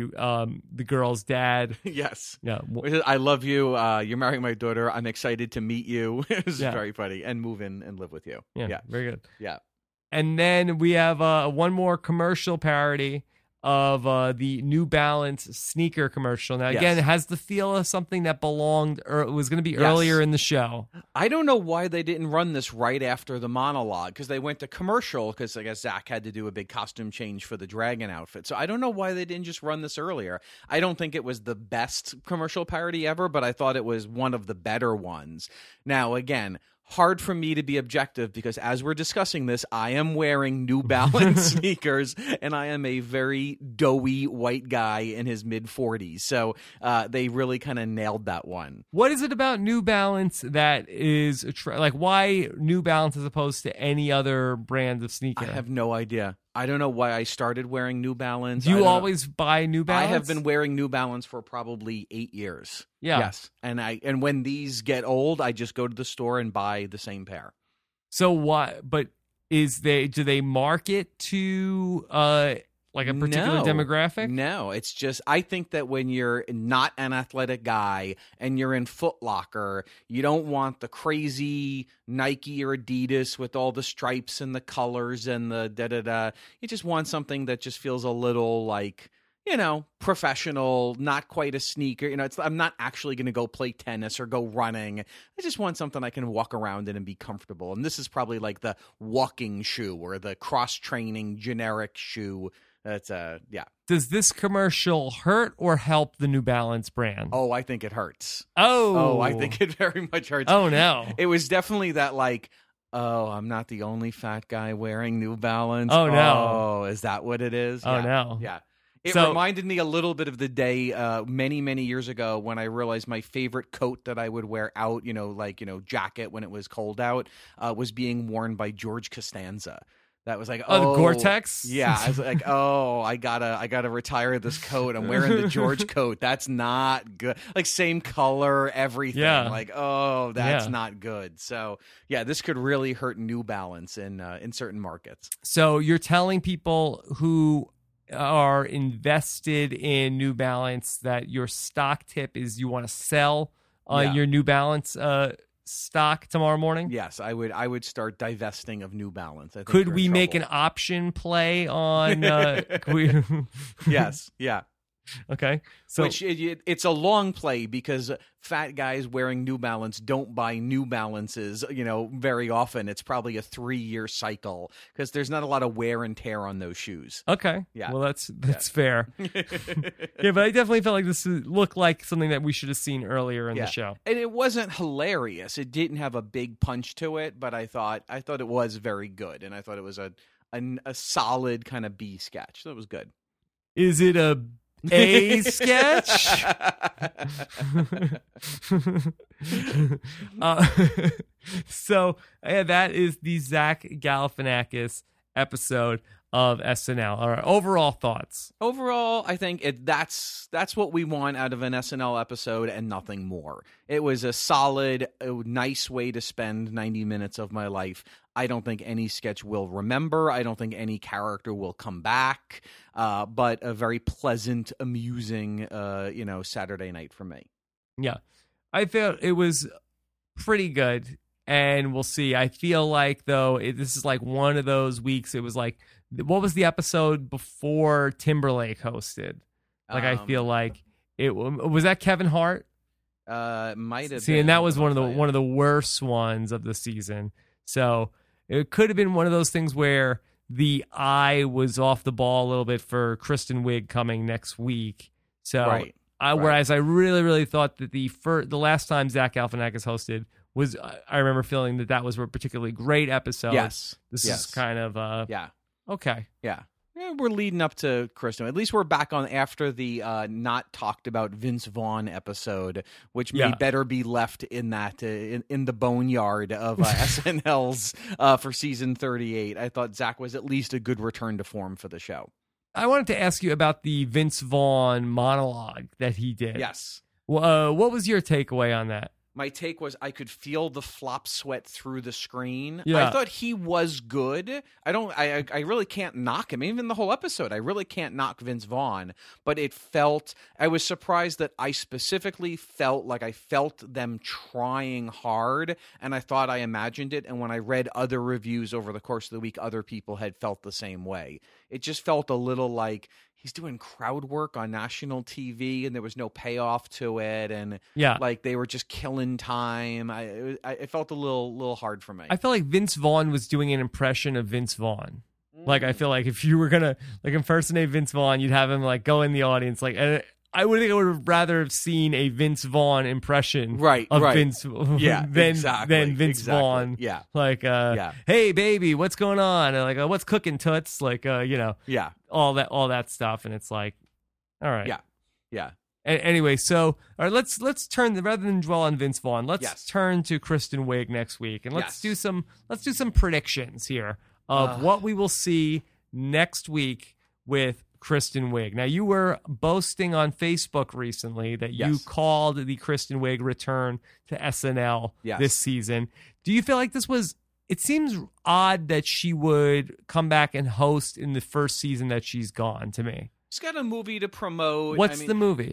the girl's dad. Yes. Yeah. I love you. You're marrying my daughter. I'm excited to meet you. It was Yeah. very funny. And move in and live with you. Yeah. Very good. Yeah. And then we have one more commercial parody of the New Balance sneaker commercial. Now, again, Yes. it has the feel of something that belonged or it was going to be Yes. earlier in the show. I don't know why they didn't run this right after the monologue because they went to commercial because I guess Zach had to do a big costume change for the dragon outfit. So I don't know why they didn't just run this earlier. I don't think it was the best commercial parody ever, but I thought it was one of the better ones. Now, again, hard for me to be objective because as we're discussing this, I am wearing New Balance sneakers and I am a very doughy white guy in his mid-40s. So they really kind of nailed that one. What is it about New Balance that is like why New Balance as opposed to any other brand of sneaker? I have no idea. I don't know why I started wearing New Balance. Do you always buy New Balance? I have been wearing New Balance for probably 8 years. Yeah. Yes. And when these get old, I just go to the store and buy the same pair. So what? But do they market to like a particular demographic? No, it's just I think that when you're not an athletic guy and you're in Foot Locker, you don't want the crazy Nike or Adidas with all the stripes and the colors and the da-da-da. You just want something that just feels a little like, professional, not quite a sneaker. I'm not actually going to go play tennis or go running. I just want something I can walk around in and be comfortable. And this is probably like the walking shoe or the cross-training generic shoe. That's yeah. Does this commercial hurt or help the New Balance brand? Oh, I think it hurts. Oh, I think it very much hurts. Oh no. It was definitely that like, oh, I'm not the only fat guy wearing New Balance. Oh, no. Oh, is that what it is? Oh Yeah. no. Yeah. It So- reminded me a little bit of the day many, many years ago when I realized my favorite coat that I would wear out, jacket when it was cold out, was being worn by George Costanza. That was like, the Gore-Tex? Yeah, I was like, I gotta retire this coat. I'm wearing the George coat. That's not good. Like same color, everything. Yeah. Like, that's Yeah. not good. So yeah, this could really hurt New Balance in certain markets. So you're telling people who are invested in New Balance that your stock tip is you want to sell Yeah. your New Balance stock tomorrow morning? Yes, I would start divesting of New Balance. I think Could you're we in make an trouble. option play on? Could we- Yes, yeah. Okay. So Which it's a long play because fat guys wearing New Balance don't buy New Balances, very often. It's probably a 3-year cycle because there's not a lot of wear and tear on those shoes. okay. Yeah. Well, that's fair. Yeah, but I definitely felt like this looked like something that we should have seen earlier in the show. And it wasn't hilarious. It didn't have a big punch to it, but I thought it was very good, and I thought it was a solid kind of B sketch. So it was good. Is it a sketch? So that is the Zach Galifianakis episode of SNL. All right, overall thoughts. Overall, I think that's what we want out of an SNL episode and nothing more. It was a solid, nice way to spend 90 minutes of my life. I don't think any sketch will remember. I don't think any character will come back. But a very pleasant, amusing, Saturday night for me. Yeah, I felt it was pretty good, and we'll see. I feel like though this is like one of those weeks. It was like, what was the episode before Timberlake hosted? Like I feel like it was that Kevin Hart. Might have. See, been. and that was one of the worst ones of the season. So it could have been one of those things where the eye was off the ball a little bit for Kristen Wiig coming next week. So right. Whereas I really, really thought that the last time Zach Galifianakis hosted was, I remember feeling that was a particularly great episode. Yes. This is kind of okay. Yeah. Yeah, we're leading up to Kristen. At least we're back on after the not talked about Vince Vaughn episode, which may better be left in that in the boneyard of SNL's for season 38. I thought Zach was at least a good return to form for the show. I wanted to ask you about the Vince Vaughn monologue that he did. Yes. What was your takeaway on that? My take was I could feel the flop sweat through the screen. Yeah. I thought he was good. I really can't knock him. Even the whole episode, I really can't knock Vince Vaughn. But I was surprised that I specifically felt like I felt them trying hard, and I thought I imagined it. And when I read other reviews over the course of the week, other people had felt the same way. It just felt a little like he's doing crowd work on national TV, and there was no payoff to it, and like they were just killing time. It felt a little hard for me. I felt like Vince Vaughn was doing an impression of Vince Vaughn. Like I feel like if you were gonna like impersonate Vince Vaughn, you'd have him like go in the audience. Like I would rather have seen a Vince Vaughn impression of Vince than Vince Vaughn. Yeah. Like hey baby, what's going on? Or like what's cooking, toots? Like all that stuff, and it's like, all right. Yeah. Anyway, so all right, let's turn rather than dwell on Vince Vaughn, let's turn to Kristen Wiig next week, and let's do some predictions here of what we will see next week with Kristen Wiig. Now, you were boasting on Facebook recently that you called the Kristen Wiig return to SNL this season. Do you feel like this was? It seems odd that she would come back and host in the first season that she's gone. To me, she's got a movie to promote. What's the movie?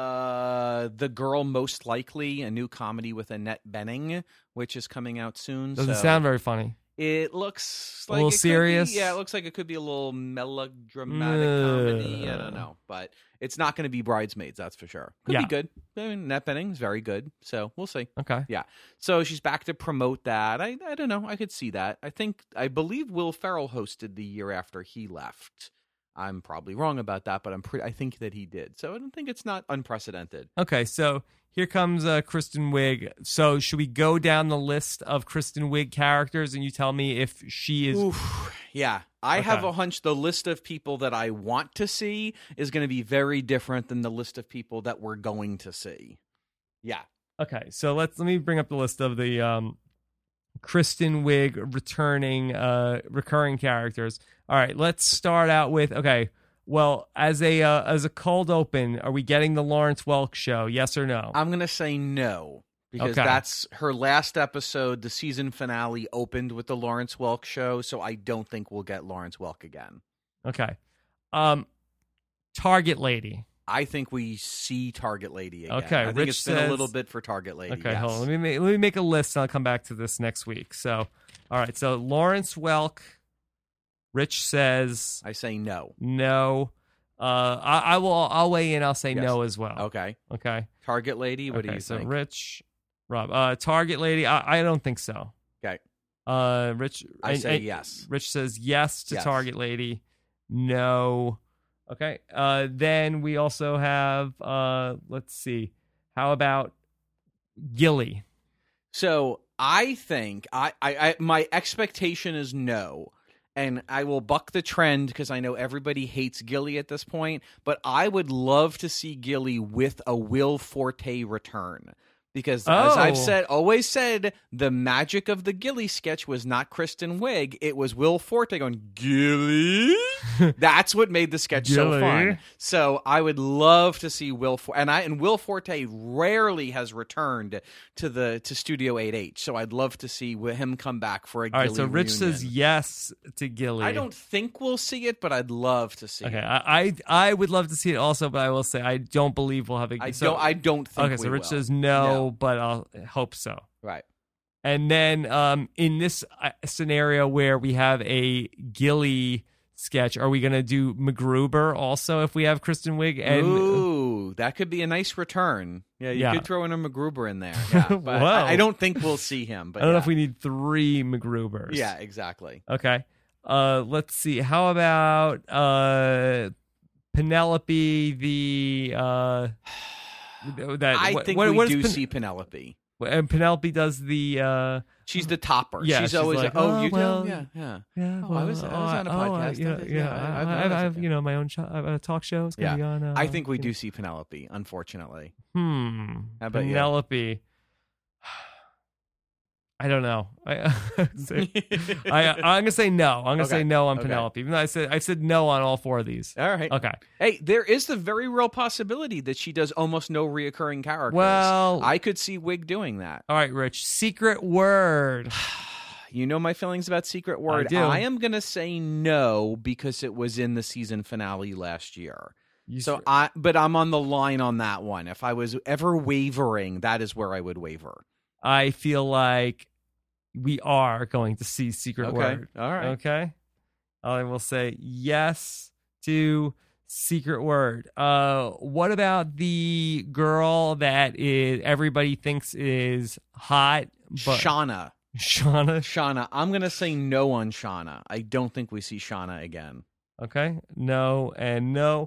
The Girl Most Likely, a new comedy with Annette Bening, which is coming out soon. Doesn't sound very funny. It looks like a little serious. It looks like it could be a little melodramatic comedy. I don't know, but it's not going to be Bridesmaids, that's for sure. Could be good. I mean, Annette Bening is very good, so we'll see. Okay. Yeah. So she's back to promote that. I don't know. I could see that. I believe Will Ferrell hosted the year after he left. I'm probably wrong about that, but I think that he did. So I don't think it's not unprecedented. Okay, so here comes Kristen Wiig. So should we go down the list of Kristen Wiig characters, and you tell me if she is... Oof, yeah. I have a hunch the list of people that I want to see is going to be very different than the list of people that we're going to see. Yeah. Okay, so let me bring up the list of the Kristen Wiig returning recurring characters. All right, let's start out with well, as a cold open, are we getting the Lawrence Welk show? Yes or no? I'm gonna say no because that's her last episode. The season finale opened with the Lawrence Welk show, so I don't think we'll get Lawrence Welk again. Okay, Target Lady. I think we see Target Lady again. Okay, I think it's been a little bit for Target Lady. Okay, hold on. Let me make a list, and I'll come back to this next week. So, all right. So Lawrence Welk. Rich says... I say no. No. I'll weigh in. I'll say Yes. no as well. Okay. Okay. Target lady, what do Okay, you so think? Rich, Rob, Target lady. I don't think so. Okay. Rich. I say yes. Rich says yes to Yes. Target lady. No. Okay. Then we also have. Let's see. How about Gilly? So I think I my expectation is no. And I will buck the trend because I know everybody hates Gilly at this point, but I would love to see Gilly with a Will Forte return. Because as I've always said, the magic of the Gilly sketch was not Kristen Wiig. It was Will Forte going, Gilly? That's what made the sketch so fun. So I would love to see Will Forte. And Will Forte rarely has returned to Studio 8H. So I'd love to see him come back for a Gilly All right, so Rich reunion. says yes to Gilly. I don't think we'll see it, but I'd love to see Okay, it. I would love to see it also, but I will say I don't believe we'll have a. I don't think Okay, so we Rich will. says no, but I'll hope so. Right. And then in this scenario where we have a Gilly sketch, are we going to do MacGruber also if we have Kristen Wiig? And Ooh, that could be a nice return. Yeah, you could throw in a MacGruber in there. Yeah, but Whoa. I don't think we'll see him. But I don't know if we need 3 MacGrubers. Yeah, exactly. Okay. Let's see. How about Penelope? I think we do see Penelope. And Penelope does the. She's the topper. Yeah, she's always like, you well, do? Yeah. Yeah, I was on a podcast. I have my own talk show. It's gonna be on. I think we do see Penelope. Unfortunately. How about you? Penelope? I don't know. I'm gonna say no. I'm gonna say no on Penelope. Even though I said no on all 4 of these. All right. Okay. Hey, there is the very real possibility that she does almost no reoccurring characters. Well, I could see Wiig doing that. All right, Rich. Secret word. You know my feelings about Secret Word. I do. I am gonna say no because it was in the season finale last year. But I'm on the line on that one. If I was ever wavering, that is where I would waver. I feel like we are going to see Secret Word. All right. Okay. I will say yes to Secret Word. What about the girl that everybody thinks is hot? But Shauna. Shauna. I'm going to say no on Shauna. I don't think we see Shauna again. Okay. No and no.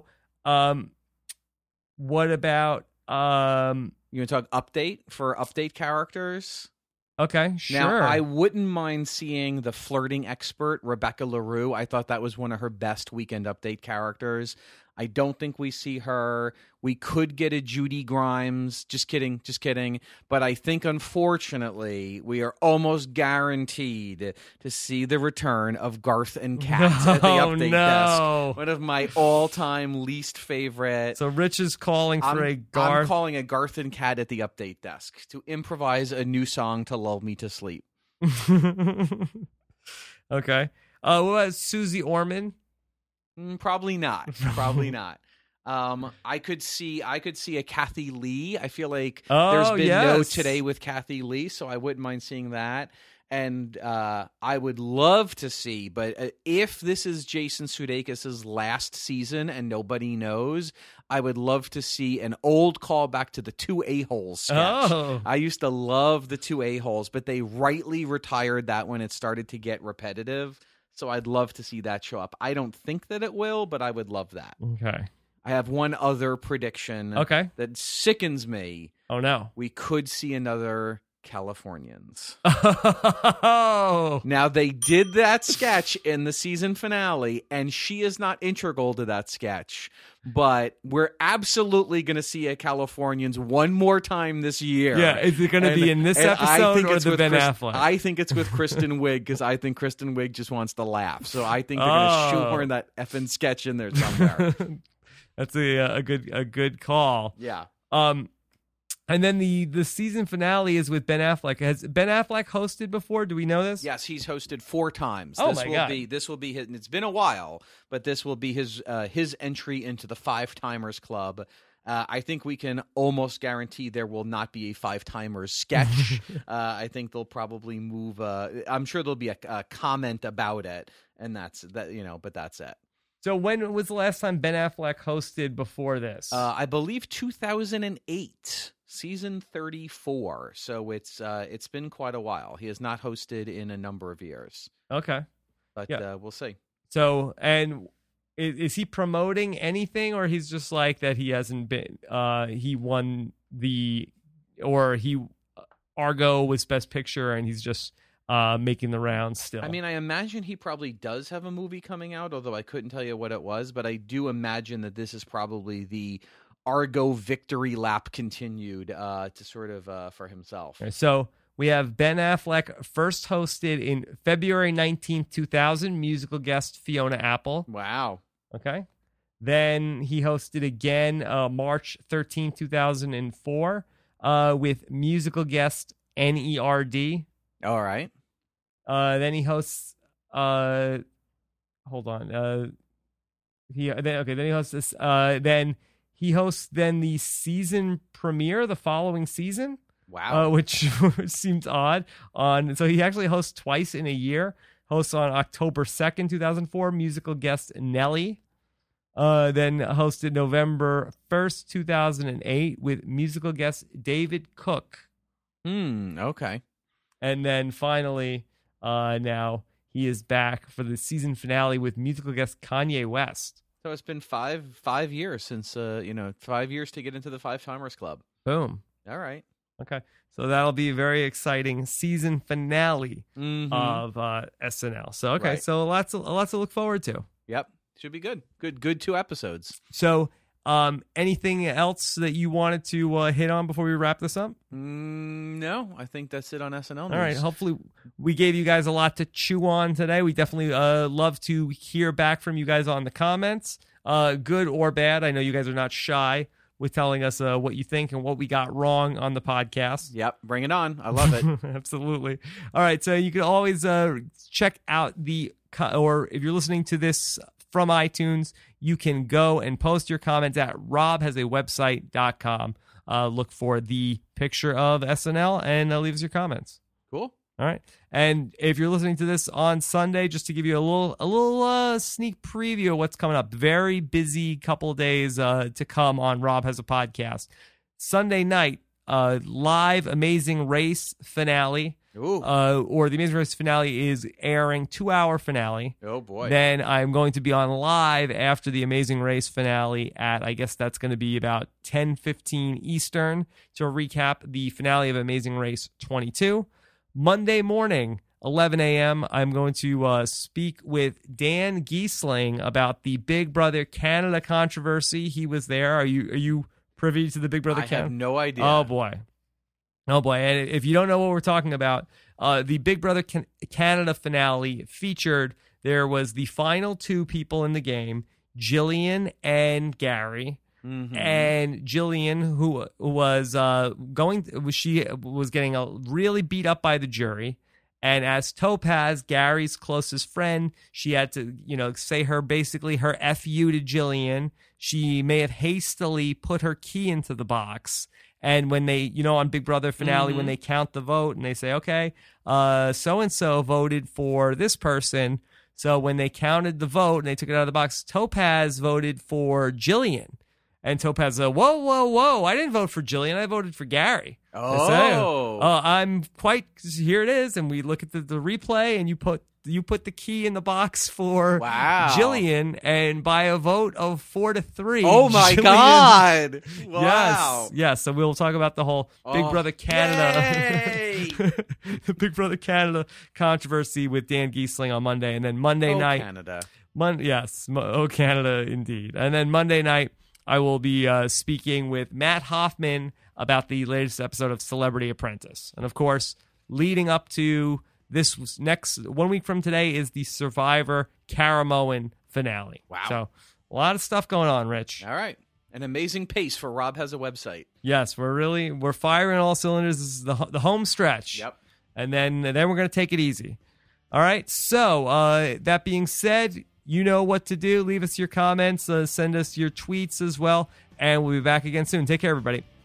What about you want to talk update characters? Okay, sure. Now, I wouldn't mind seeing the flirting expert, Rebecca LaRue. I thought that was one of her best Weekend Update characters. I don't think we see her. We could get a Judy Grimes. Just kidding. But I think, unfortunately, we are almost guaranteed to see the return of Garth and Kat at the update desk. One of my all-time least favorite. So Rich is calling for a Garth. I'm calling a Garth and Kat at the update desk to improvise a new song to lull me to sleep. Okay. What about Susie Orman? Probably not. I could see a Kathy Lee. I feel like there's been no Today with Kathy Lee, so I wouldn't mind seeing that. And I would love to see, but if this is Jason Sudeikis' last season and nobody knows, I would love to see an old callback to the 2 A-holes sketch. Oh. I used to love the 2 A-holes, but they rightly retired that when it started to get repetitive. So I'd love to see that show up. I don't think that it will, but I would love that. Okay. I have one other prediction that sickens me. Oh, no. We could see another Californians. Oh. Now, they did that sketch in the season finale, and she is not integral to that sketch. But we're absolutely going to see a Californians one more time this year. Yeah, is it going to be in this episode or the Ben Affleck? I think it's with Kristen Wiig because I think Kristen Wiig just wants to laugh. So I think they're going to shoehorn that effing sketch in there somewhere. That's a good call. Yeah. And then the season finale is with Ben Affleck. Has Ben Affleck hosted before? Do we know this? Yes, he's hosted 4 times. Oh, this my will God. This will be his, and it's been a while, but this will be his entry into the 5-timers club. I think we can almost guarantee there will not be a 5-timers sketch. I think they'll probably move. I'm sure there'll be a comment about it, and that's that. But that's it. So when was the last time Ben Affleck hosted before this? I believe 2008, season 34. So it's been quite a while. He has not hosted in a number of years. Okay. But we'll see. So, and is he promoting anything, or he's just like that he hasn't been, he won Argo was Best Picture, and he's just making the rounds still? I mean, I imagine he probably does have a movie coming out, although I couldn't tell you what it was, but I do imagine that this is probably the Argo victory lap continued to sort of for himself. Okay, so we have Ben Affleck first hosted in February 19th, 2000, musical guest Fiona Apple. Wow. Okay. Then he hosted again March 13th, 2004 with musical guest NERD. All right. Then he hosts hold on. Then he hosts this then he hosts the season premiere the following season. Wow. Which seems odd. So he actually hosts twice in a year. Hosts on October 2nd, 2004, musical guest Nelly. Then hosted November 1st, 2008 with musical guest David Cook. Okay. And then finally, now he is back for the season finale with musical guest Kanye West. So it's been five years since 5 years to get into the Five Timers Club. Boom. All right. Okay. So that'll be a very exciting season finale of SNL. So okay, Right. so lots to look forward to. Yep. Should be good. Good 2 episodes. So anything else that you wanted to hit on before we wrap this up? No, I think that's it on SNL news. All right. Hopefully we gave you guys a lot to chew on today. We definitely love to hear back from you guys on the comments, good or bad. I know you guys are not shy with telling us what you think and what we got wrong on the podcast. Yep, bring it on. I love it. Absolutely. All right, so you can always check out or if you're listening to this from iTunes, you can go and post your comments at robhasawebsite.com. Look for the picture of SNL and leave us your comments. Cool. All right. And if you're listening to this on Sunday, just to give you a little sneak preview of what's coming up, very busy couple of days to come on Rob Has a Podcast. Sunday night, live Amazing Race finale. Ooh. Or the Amazing Race finale is airing, 2-hour finale. Oh, boy. Then I'm going to be on live after the Amazing Race finale at, I guess that's going to be about 10:15 Eastern to recap the finale of Amazing Race 22. Monday morning, 11 a.m., I'm going to speak with Dan Giesling about the Big Brother Canada controversy. He was there. Are you privy to the Big Brother Canada? I have no idea. Oh, boy. And if you don't know what we're talking about, the Big Brother Canada finale featured, there was the final 2 people in the game, Jillian and Gary. Mm-hmm. And Jillian, who was she was getting really beat up by the jury. And as Topaz, Gary's closest friend, she had to, say her FU to Jillian. She may have hastily put her key into the box. And when they, on Big Brother finale, when they count the vote and they say, okay, so-and-so voted for this person. So when they counted the vote and they took it out of the box, Topaz voted for Jillian. And Topaz said, whoa, I didn't vote for Jillian. I voted for Gary. Oh. I'm here it is. And we look at the replay and you put the key in the box for Jillian, and by a vote of 4-3. Oh my God. Wow. Yes. So we'll talk about the whole Big Brother Canada, the Big Brother Canada controversy with Dan Giesling on Monday. And then Monday night. Canada. Canada indeed. And then Monday night, I will be speaking with Matt Hoffman about the latest episode of Celebrity Apprentice. And of course, leading up to this next 1 week from today is the Survivor Caramoan finale. Wow. So a lot of stuff going on, Rich. All right. An amazing pace for Rob Has a Website. Yes, we're firing all cylinders. This is the home stretch. Yep. And then we're going to take it easy. All right. So that being said, you know what to do. Leave us your comments. Send us your tweets as well. And we'll be back again soon. Take care, everybody.